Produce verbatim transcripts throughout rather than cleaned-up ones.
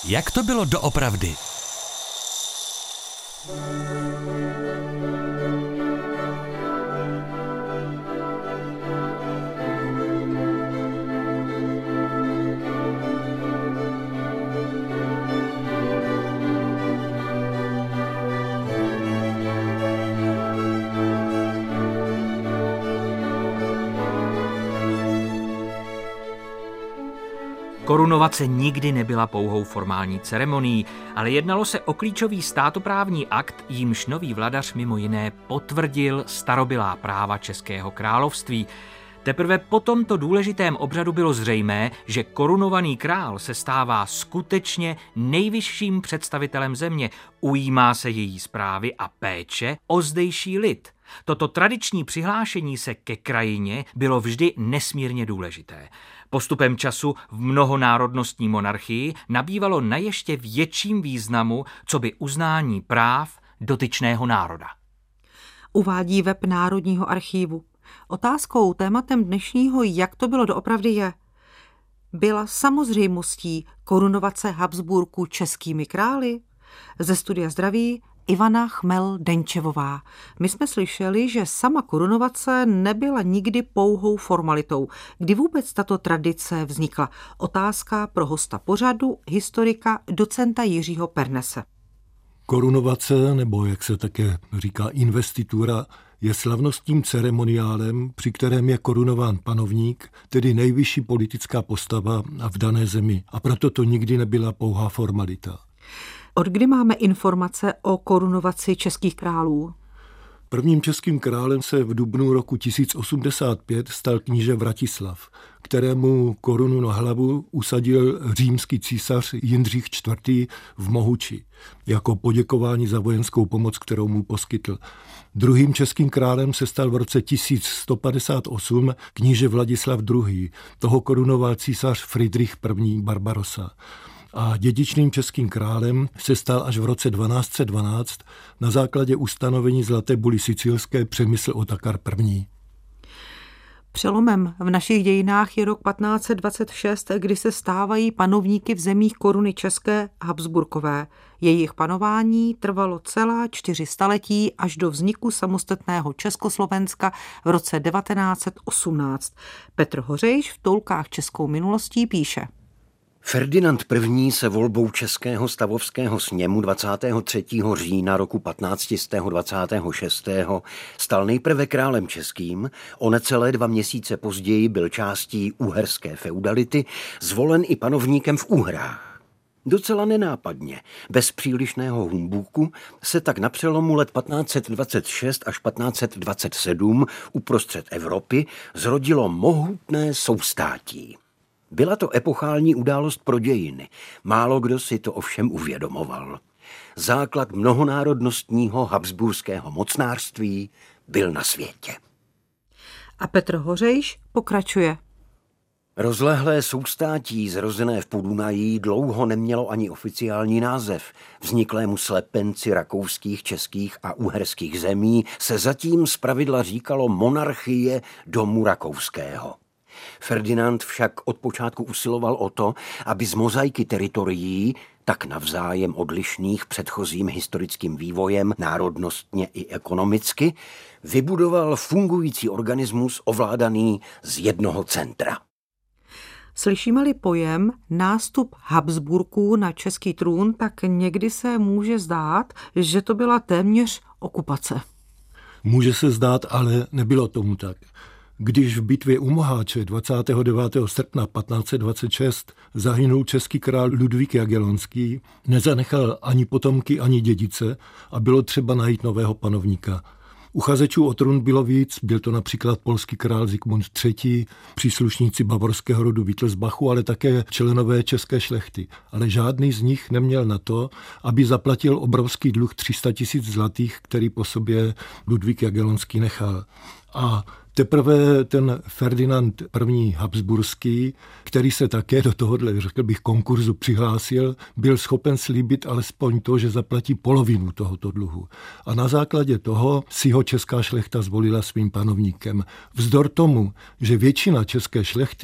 Jak to bylo doopravdy? Korunovace nikdy nebyla pouhou formální ceremonií, ale jednalo se o klíčový státoprávní akt, jímž nový vladař mimo jiné potvrdil starobylá práva Českého království. Teprve po tomto důležitém obřadu bylo zřejmé, že korunovaný král se stává skutečně nejvyšším představitelem země, ujímá se její správy a péče o zdejší lid. Toto tradiční přihlášení se ke krajině bylo vždy nesmírně důležité. Postupem času v mnohonárodnostní monarchii nabývalo na ještě větším významu, coby uznání práv dotyčného národa. Uvádí web Národního archívu. Otázkou, tématem dnešního Jak to bylo doopravdy je, byla samozřejmostí korunovace Habsburků českými králi? Ze studia zdraví Ivana Chmel-Denčevová. My jsme slyšeli, že sama korunovace nebyla nikdy pouhou formalitou. Kdy vůbec tato tradice vznikla? Otázka pro hosta pořadu, historika, docenta Jiřího Pernese. Korunovace, nebo jak se také říká investitura, je slavnostním ceremoniálem, při kterém je korunován panovník, tedy nejvyšší politická postava v dané zemi. A proto to nikdy nebyla pouhá formalita. Od kdy máme informace o korunovaci českých králů? Prvním českým králem se v dubnu roku tisíc osmdesát pět stal kníže Vratislav, kterému korunu na hlavu usadil římský císař Jindřich čtvrtý. v Mohuči, jako poděkování za vojenskou pomoc, kterou mu poskytl. Druhým českým králem se stal v roce tisíc sto padesát osm kníže Vladislav druhý. Toho korunoval císař Fridrich první. Barbarossa. A dědičným českým králem se stal až v roce dvanáct set dvanáct na základě ustanovení Zlaté buly sicilské Přemysl Otakar první. Přelomem v našich dějinách je rok patnáct set dvacet šest, kdy se stávají panovníky v zemích koruny české Habsburkové. Jejich panování trvalo celá čtyři staletí až do vzniku samostatného Československa v roce devatenáct set osmnáct. Petr Hořejš v Toulkách českou minulostí píše. Ferdinand první. se volbou Českého stavovského sněmu dvacátého třetího října roku patnáct set dvacet šest stal nejprve králem českým, o necelé dva měsíce později byl částí uherské feudality, zvolen i panovníkem v Uhrách. Docela nenápadně, bez přílišného humbuku, se tak na přelomu let patnáct set dvacet šest až patnáct set dvacet sedm uprostřed Evropy zrodilo mohutné soustátí. Byla to epochální událost pro dějiny. Málo kdo si to ovšem uvědomoval. Základ mnohonárodnostního habsburského mocnářství byl na světě. A Petr Hořejš pokračuje. Rozlehlé soustátí zrozené v Podunají dlouho nemělo ani oficiální název. Vzniklému slepenci rakouských, českých a uherských zemí se zatím zpravidla říkalo monarchie domu rakouského. Ferdinand však od počátku usiloval o to, aby z mozaiky teritorií, tak navzájem odlišných předchozím historickým vývojem, národnostně i ekonomicky, vybudoval fungující organismus ovládaný z jednoho centra. Slyšíme-li pojem nástup Habsburků na český trůn, tak někdy se může zdát, že to byla téměř okupace. Může se zdát, ale nebylo tomu tak. Když v bitvě u Moháče dvacátého devátého srpna patnáct set dvacet šest zahynul český král Ludvík Jagellonský, nezanechal ani potomky, ani dědice a bylo třeba najít nového panovníka. Uchazečů o trůn bylo víc, byl to například polský král Zikmund třetí., příslušníci bavorského rodu Wittelsbachu, ale také členové české šlechty. Ale žádný z nich neměl na to, aby zaplatil obrovský dluh tři sta tisíc zlatých, který po sobě Ludvík Jagellonský nechal. A teprve ten Ferdinand první. Habsburský, který se také do tohohle, řekl bych, konkurzu přihlásil, byl schopen slíbit alespoň to, že zaplatí polovinu tohoto dluhu. A na základě toho si ho česká šlechta zvolila svým panovníkem. Vzdor tomu, že většina české šlechty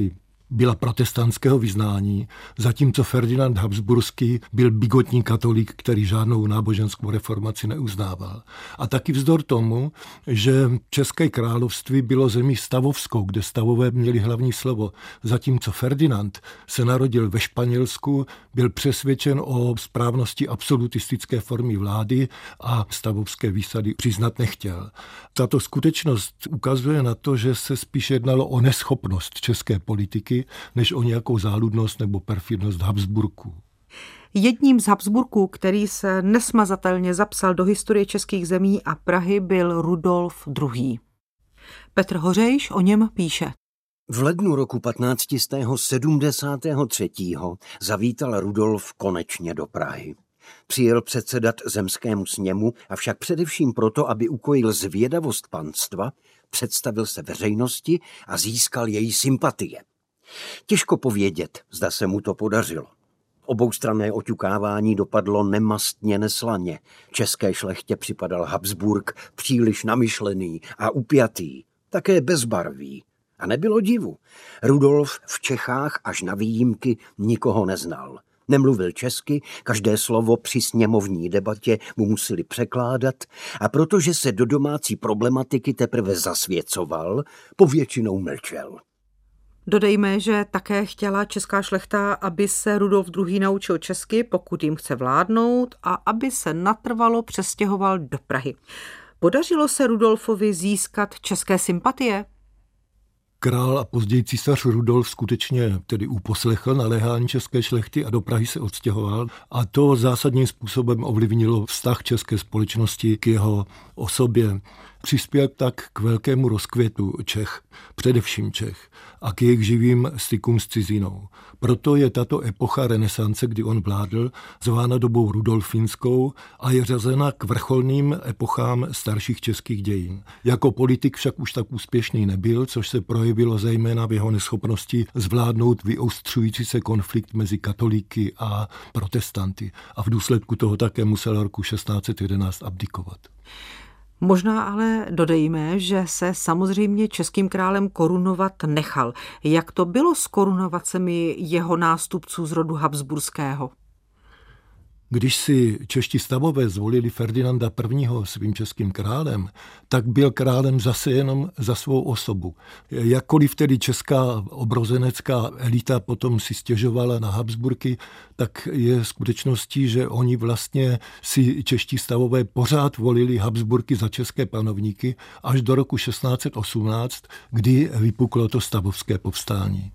byla protestantského vyznání, zatímco Ferdinand Habsburský byl bigotní katolík, který žádnou náboženskou reformaci neuznával. A taky vzdor tomu, že České království bylo zemí stavovskou, kde stavové měli hlavní slovo, zatímco Ferdinand se narodil ve Španělsku, byl přesvědčen o správnosti absolutistické formy vlády a stavovské výsady přiznat nechtěl. Tato skutečnost ukazuje na to, že se spíš jednalo o neschopnost české politiky, než o nějakou záludnost nebo perfidnost Habsburků. Jedním z Habsburků, který se nesmazatelně zapsal do historie českých zemí a Prahy, byl Rudolf druhý. Petr Hořejš o něm píše. V lednu roku patnáct sedmdesát tři zavítal Rudolf konečně do Prahy. Přijel předsedat zemskému sněmu, avšak především proto, aby ukojil zvědavost panstva, představil se veřejnosti a získal její sympatie. Těžko povědět, zda se mu to podařilo. Oboustranné oťukávání dopadlo nemastně neslaně. České šlechtě připadal Habsburk příliš namyšlený a upjatý, také bezbarvý. A nebylo divu. Rudolf v Čechách až na výjimky nikoho neznal. Nemluvil česky, každé slovo při sněmovní debatě mu museli překládat a protože se do domácí problematiky teprve zasvěcoval, povětšinou mlčel. Dodejme, že také chtěla česká šlechta, aby se Rudolf druhý naučil česky, pokud jim chce vládnout, a aby se natrvalo přestěhoval do Prahy. Podařilo se Rudolfovi získat české sympatie? Král a později císař Rudolf skutečně tedy uposlechl naléhání české šlechty a do Prahy se odstěhoval a to zásadním způsobem ovlivnilo vztah české společnosti k jeho osobě. Přispěl tak k velkému rozkvětu Čech, především Čech, a k jejich živým stykům s cizinou. Proto je tato epocha renesance, kdy on vládl, zvána dobou rudolfínskou a je řazena k vrcholným epochám starších českých dějin. Jako politik však už tak úspěšný nebyl, což se projevilo zejména v jeho neschopnosti zvládnout vyostřující se konflikt mezi katolíky a protestanty. A v důsledku toho také musel roku šestnáct set jedenáct abdikovat. Možná ale dodejme, že se samozřejmě českým králem korunovat nechal. Jak to bylo s korunovacemi jeho nástupců z rodu habsburského? Když si čeští stavové zvolili Ferdinanda prvního svým českým králem, tak byl králem zase jenom za svou osobu. Jakkoliv tedy česká obrozenecká elita potom si stěžovala na Habsburky, tak je skutečností, že oni vlastně si čeští stavové pořád volili Habsburky za české panovníky až do roku šestnáct set osmnáct, kdy vypuklo to stavovské povstání.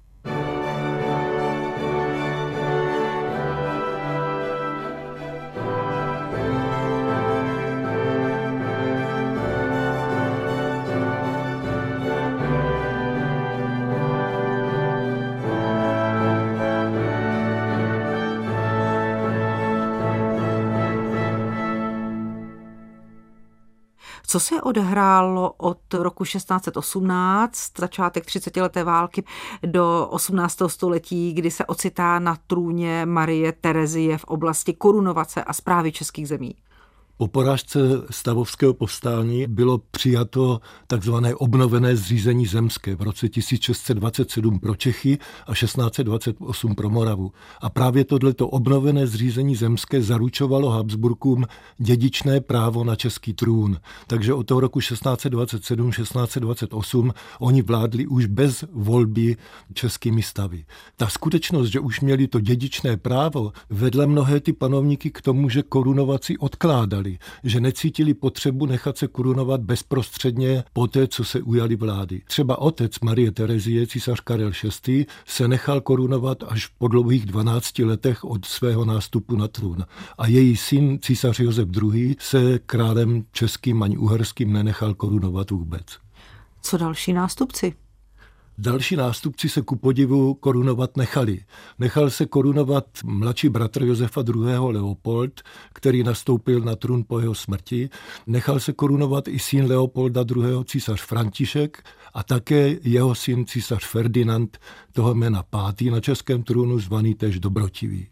Co se odehrálo od roku šestnáct set osmnáct, začátek třicetileté války, do osmnáctého století, kdy se ocitá na trůně Marie Terezie v oblasti korunovace a správy českých zemí? Po porážce stavovského povstání bylo přijato takzvané obnovené zřízení zemské v roce tisíc šest set dvacet sedm pro Čechy a šestnáct set dvacet osm pro Moravu. A právě tohleto obnovené zřízení zemské zaručovalo Habsburkům dědičné právo na český trůn. Takže od toho roku šestnáct set dvacet sedm šestnáct set dvacet osm oni vládli už bez volby českými stavy. Ta skutečnost, že už měli to dědičné právo, vedla mnohé ty panovníky k tomu, že korunovaci odkládali, že necítili potřebu nechat se korunovat bezprostředně poté, co se ujali vlády. Třeba otec Marie Terezie, císař Karel šestý, se nechal korunovat až po dlouhých dvanácti letech od svého nástupu na trůn. A její syn, císař Josef druhý, se králem českým ani uherským nenechal korunovat vůbec. Co další nástupci? Další nástupci se ku podivu korunovat nechali. Nechal se korunovat mladší bratr Josefa druhého. Leopold, který nastoupil na trůn po jeho smrti. Nechal se korunovat i syn Leopolda druhého. císař František a také jeho syn císař Ferdinand, toho jména pátý na českém trůnu, zvaný též Dobrotivý.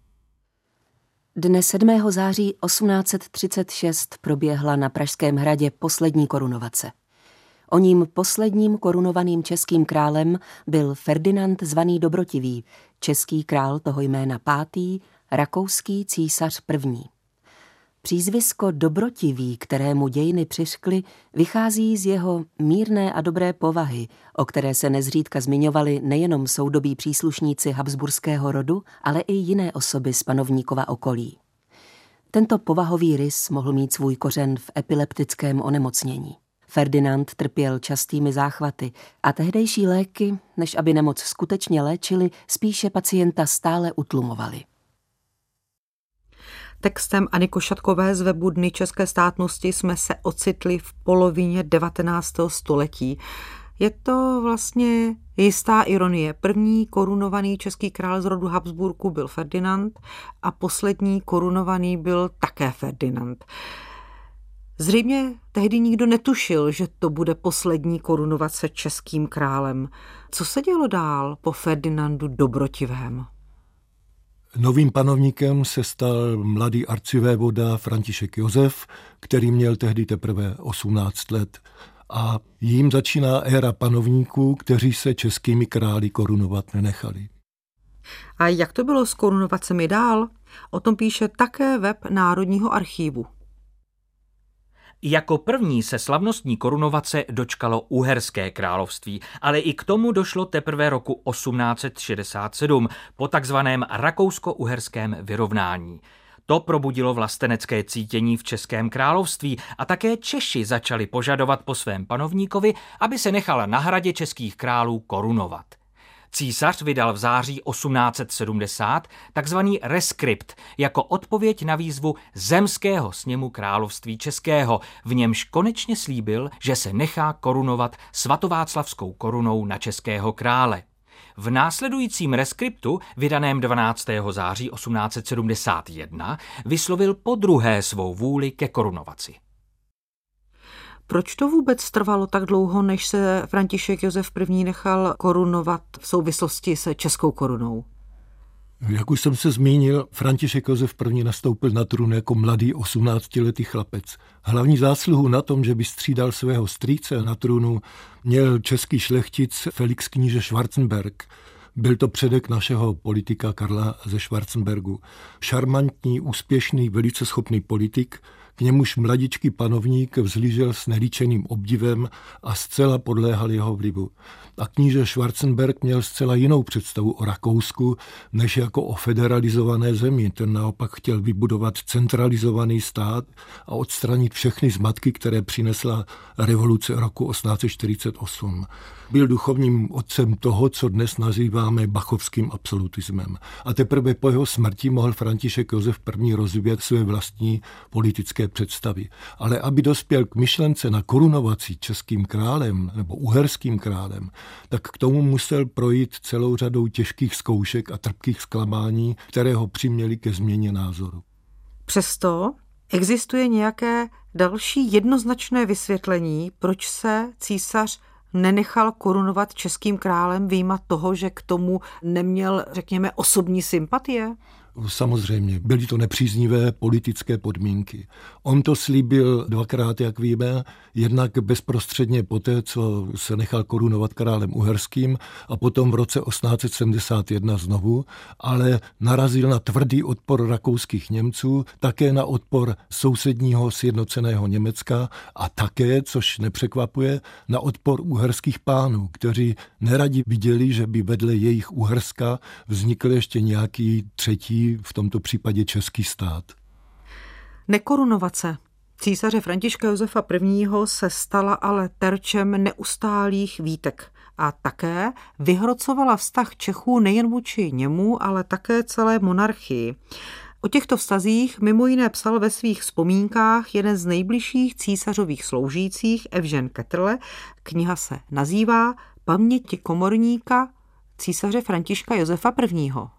Dne sedmého září osmnáct set třicet šest proběhla na Pražském hradě poslední korunovace. Oním posledním korunovaným českým králem byl Ferdinand zvaný Dobrotivý, český král toho jména pátý, rakouský císař první. Přízvisko Dobrotivý, kterému dějiny přiřkly, vychází z jeho mírné a dobré povahy, o které se nezřídka zmiňovali nejenom soudobí příslušníci habsburského rodu, ale i jiné osoby z panovníkova okolí. Tento povahový rys mohl mít svůj kořen v epileptickém onemocnění. Ferdinand trpěl častými záchvaty a tehdejší léky, než aby nemoc skutečně léčili, spíše pacienta stále utlumovali. Textem Anny Košatkové z webu Dny české státnosti jsme se ocitli v polovině devatenáctého století. Je to vlastně jistá ironie. První korunovaný český král z rodu Habsburku byl Ferdinand a poslední korunovaný byl také Ferdinand. Zřejmě tehdy nikdo netušil, že to bude poslední korunovace českým králem. Co se dělo dál po Ferdinandu Dobrotivém? Novým panovníkem se stal mladý arcivévoda František Josef, který měl tehdy teprve osmnáct let. A jím začíná éra panovníků, kteří se českými králi korunovat nenechali. A jak to bylo s korunovacemi dál? O tom píše také web Národního archívu. Jako první se slavnostní korunovace dočkalo Uherské království, ale i k tomu došlo teprve roku osmnáct set šedesát sedm po takzvaném rakousko-uherském vyrovnání. To probudilo vlastenecké cítění v Českém království a také Češi začali požadovat po svém panovníkovi, aby se nechal na hradě českých králů korunovat. Císař vydal v září osmnáct set sedmdesát takzvaný reskript jako odpověď na výzvu zemského sněmu království českého, v němž konečně slíbil, že se nechá korunovat svatováclavskou korunou na českého krále. V následujícím reskriptu, vydaném dvanáctého září osmnáct set sedmdesát jedna, vyslovil podruhé svou vůli ke korunovaci. Proč to vůbec trvalo tak dlouho, než se František Josef první nechal korunovat v souvislosti se českou korunou? Jak už jsem se zmínil, František Josef první nastoupil na trůn jako mladý osmnáctiletý chlapec. Hlavní zásluhu na tom, že by střídal svého strýce na trůnu, měl český šlechtic Felix kníže Schwarzenberg. Byl to předek našeho politika Karla ze Schwarzenbergu. Šarmantní, úspěšný, velice schopný politik, k němuž mladičký panovník vzhlížel s nelíčeným obdivem a zcela podléhal jeho vlivu. A kníže Schwarzenberg měl zcela jinou představu o Rakousku, než jako o federalizované zemi. Ten naopak chtěl vybudovat centralizovaný stát a odstranit všechny zmatky, které přinesla revoluce roku osmnáct set čtyřicet osm. Byl duchovním otcem toho, co dnes nazýváme bachovským absolutismem. A teprve po jeho smrti mohl František Josef první rozvíjet své vlastní politické představy. Ale aby dospěl k myšlence na korunovací českým králem nebo uherským králem, tak k tomu musel projít celou řadou těžkých zkoušek a trpkých zklamání, které ho přiměly ke změně názoru. Přesto existuje nějaké další jednoznačné vysvětlení, proč se císař nenechal korunovat českým králem, vyjma toho, že k tomu neměl, řekněme, osobní sympatie? Samozřejmě, byly to nepříznivé politické podmínky. On to slíbil dvakrát, jak víme, jednak bezprostředně poté, co se nechal korunovat králem uherským a potom v roce osmnáct set sedmdesát jedna znovu, ale narazil na tvrdý odpor rakouských Němců, také na odpor sousedního sjednoceného Německa a také, což nepřekvapuje, na odpor uherských pánů, kteří neradi viděli, že by vedle jejich Uherska vznikl ještě nějaký třetí, v tomto případě český stát. Nekorunovace císaře Františka Josefa prvního se stala ale terčem neustálých výtek a také vyhrocovala vztah Čechů nejen vůči němu, ale také celé monarchii. O těchto vztazích mimo jiné psal ve svých vzpomínkách jeden z nejbližších císařových sloužících, Evžen Ketterle. Kniha se nazývá Paměti komorníka císaře Františka Josefa prvního.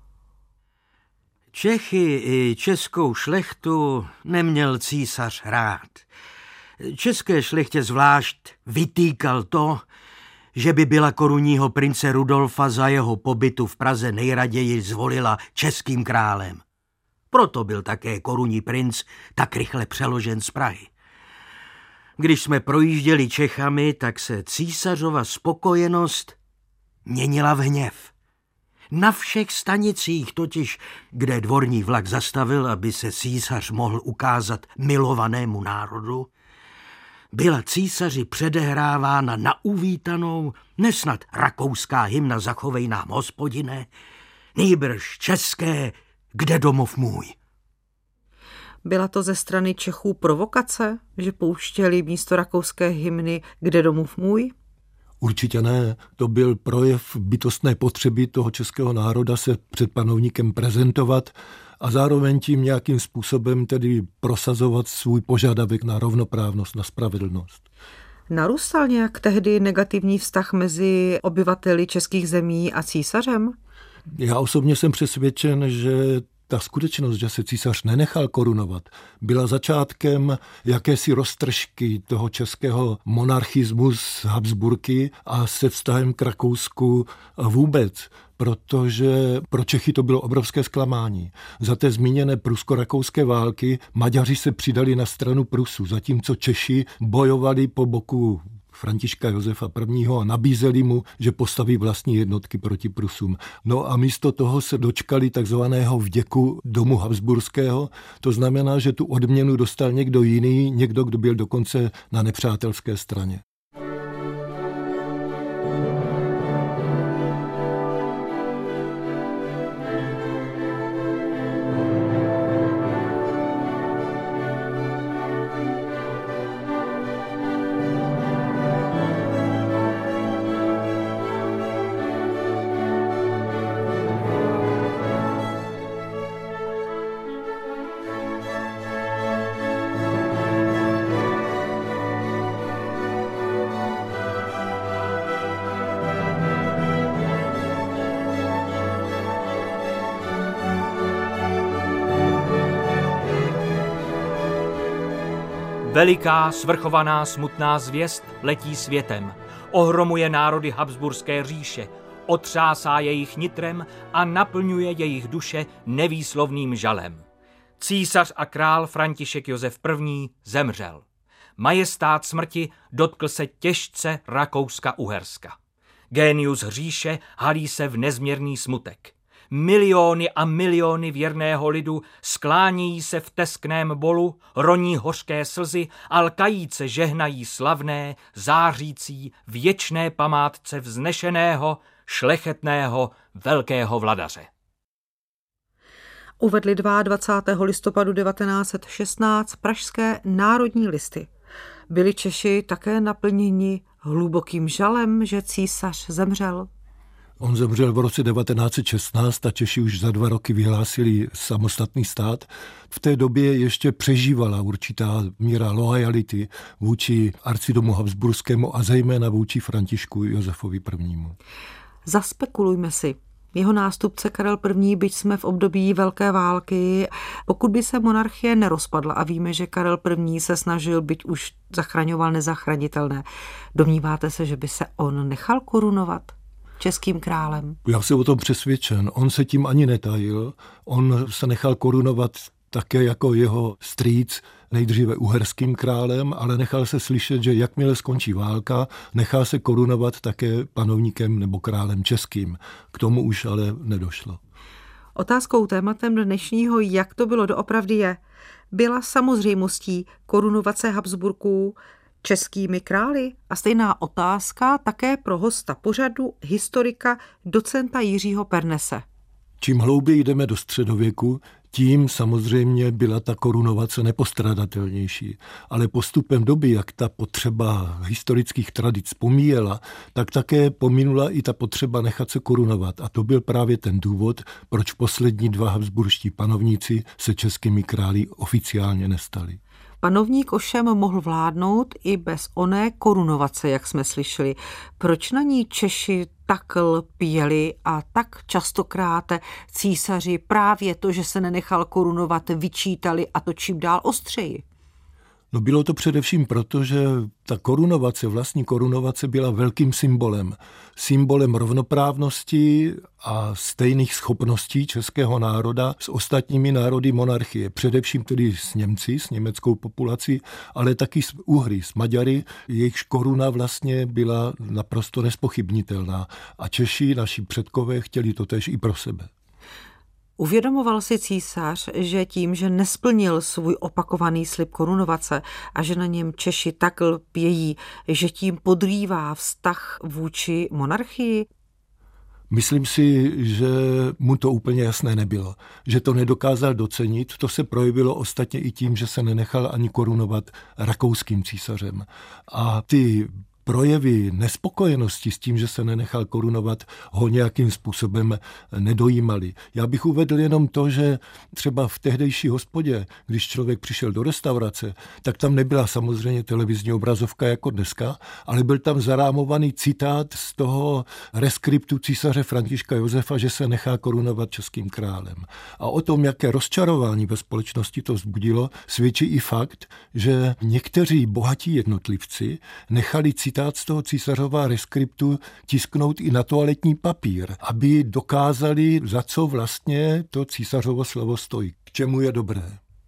Čechy i českou šlechtu neměl císař rád. České šlechtě zvlášť vytýkal to, že by byla korunního prince Rudolfa za jeho pobytu v Praze nejraději zvolila českým králem. Proto byl také korunní princ tak rychle přeložen z Prahy. Když jsme projížděli Čechami, tak se císařova spokojenost měnila v hněv. Na všech stanicích totiž, kde dvorní vlak zastavil, aby se císař mohl ukázat milovanému národu, byla císaři předehrávána na uvítanou, nesnad rakouská hymna Zachovej nám, Hospodine, nýbrž české Kde domov můj. Byla to ze strany Čechů provokace, že pouštěli místo rakouské hymny Kde domov můj? Určitě ne. To byl projev bytostné potřeby toho českého národa se před panovníkem prezentovat a zároveň tím nějakým způsobem tedy prosazovat svůj požadavek na rovnoprávnost, na spravedlnost. Narůstal nějak tehdy negativní vztah mezi obyvateli českých zemí a císařem? Já osobně jsem přesvědčen, že ta skutečnost, že se císař nenechal korunovat, byla začátkem jakési roztržky toho českého monarchismu z Habsburky a se vztahem k Rakousku vůbec, protože pro Čechy to bylo obrovské zklamání. Za té zmíněné prusko-rakouské války Maďaři se přidali na stranu Prusů, zatímco Češi bojovali po boku Františka Josefa prvního a nabízeli mu, že postaví vlastní jednotky proti Prusům. No a místo toho se dočkali takzvaného vděku domu habsburského, to znamená, že tu odměnu dostal někdo jiný, někdo, kdo byl dokonce na nepřátelské straně. Veliká, svrchovaná, smutná zvěst letí světem, ohromuje národy Habsburské říše, otřásá jejich nitrem a naplňuje jejich duše nevýslovným žalem. Císař a král František Josef první. zemřel. Majestát smrti dotkl se těžce Rakouska-Uherska. Génius říše halí se v nezměrný smutek. Miliony a miliony věrného lidu sklánějí se v teskném bolu, roní hořké slzy a lkajíce žehnají slavné, zářící, věčné památce vznešeného, šlechetného, velkého vladaře. Uvedli dvacátého druhého listopadu devatenáct set šestnáct pražské národní listy. Byli Češi také naplněni hlubokým žalem, že císař zemřel? On zemřel v roce devatenáct set šestnáct a Češi už za dva roky vyhlásili samostatný stát. V té době ještě přežívala určitá míra loajality vůči arcidomu habsburskému a zejména vůči Františku Josefovi prvnímu. Zaspekulujme si. Jeho nástupce Karel první., byť jsme v období Velké války, pokud by se monarchie nerozpadla a víme, že Karel první. se snažil, byť už zachraňoval nezachranitelné, domníváte se, že by se on nechal korunovat českým králem? Já jsem o tom přesvědčen. On se tím ani netajil. On se nechal korunovat také jako jeho strýc, nejdříve uherským králem, ale nechal se slyšet, že jakmile skončí válka, nechá se korunovat také panovníkem nebo králem českým. K tomu už ale nedošlo. Otázkou tématem dnešního, jak to bylo doopravdy je, byla samozřejmostí korunovace Habsburků českými králi a stejná otázka také pro hosta pořadu, historika docenta Jiřího Pernese. Čím hlouběji jdeme do středověku, tím samozřejmě byla ta korunovace nepostradatelnější. Ale postupem doby, jak ta potřeba historických tradic pomíjela, tak také pominula i ta potřeba nechat se korunovat. A to byl právě ten důvod, proč poslední dva habsburští panovníci se českými králi oficiálně nestali. Panovník ovšem mohl vládnout i bez oné korunovace, jak jsme slyšeli. Proč na ní Češi tak lpěli a tak častokrát císaři právě to, že se nenechal korunovat, vyčítali a to čím dál ostřeji? No bylo to především proto, že ta korunovace, vlastní korunovace byla velkým symbolem. Symbolem rovnoprávnosti a stejných schopností českého národa s ostatními národy monarchie. Především tedy s Němci, s německou populací, ale taky s Uhry, s Maďary. Jejichž koruna vlastně byla naprosto nespochybnitelná. A Češi, naši předkové, chtěli to též i pro sebe. Uvědomoval si císař, že tím, že nesplnil svůj opakovaný slib korunovace a že na něm Češi tak lpějí, že tím podrývá vztah vůči monarchii? Myslím si, že mu to úplně jasné nebylo. Že to nedokázal docenit, to se projevilo ostatně i tím, že se nenechal ani korunovat rakouským císařem. A ty projevy nespokojenosti s tím, že se nenechal korunovat, ho nějakým způsobem nedojímaly. Já bych uvedl jenom to, že třeba v tehdejší hospodě, když člověk přišel do restaurace, tak tam nebyla samozřejmě televizní obrazovka jako dneska, ale byl tam zarámovaný citát z toho reskriptu císaře Františka Josefa, že se nechá korunovat českým králem. A o tom, jaké rozčarování ve společnosti to vzbudilo, svědčí i fakt, že někteří bohatí jednotlivci nechali citát z toho císařova reskriptu tisknout i na toaletní papír, aby dokázali, za co vlastně to císařovo slovo stojí, k čemu je dobré.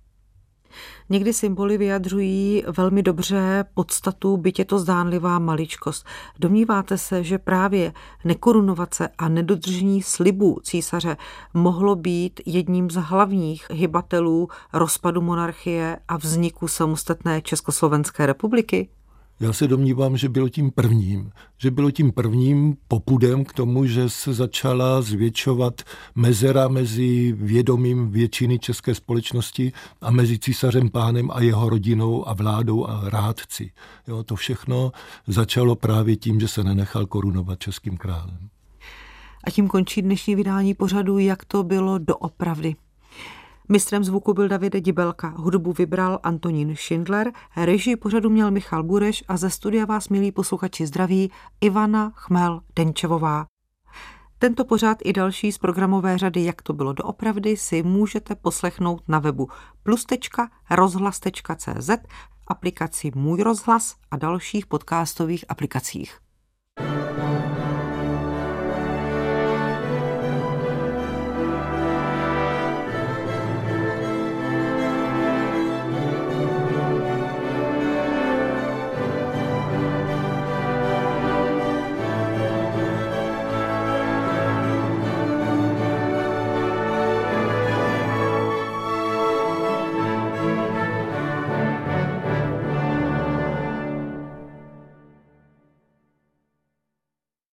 Někdy symboly vyjadřují velmi dobře podstatu, byť je to zdánlivá maličkost. Domníváte se, že právě nekorunovace a nedodržení slibů císaře mohlo být jedním z hlavních hybatelů rozpadu monarchie a vzniku samostatné Československé republiky? Já se domnívám, že bylo tím prvním. Že bylo tím prvním popudem k tomu, že se začala zvětšovat mezera mezi vědomím většiny české společnosti a mezi císařem pánem a jeho rodinou a vládou a rádci. Jo, to všechno začalo právě tím, že se nenechal korunovat českým králem. A tím končí dnešní vydání pořadu Jak to bylo doopravdy. Mistrem zvuku byl David Dibelka, hudbu vybral Antonín Schindler, režii pořadu měl Michal Bureš a ze studia vás, milí posluchači, zdraví Ivana Chmel-Denčevová. Tento pořad i další z programové řady Jak to bylo doopravdy si můžete poslechnout na webu plus tečka rozhlas tečka cé zet, aplikaci Můj rozhlas a dalších podcastových aplikacích.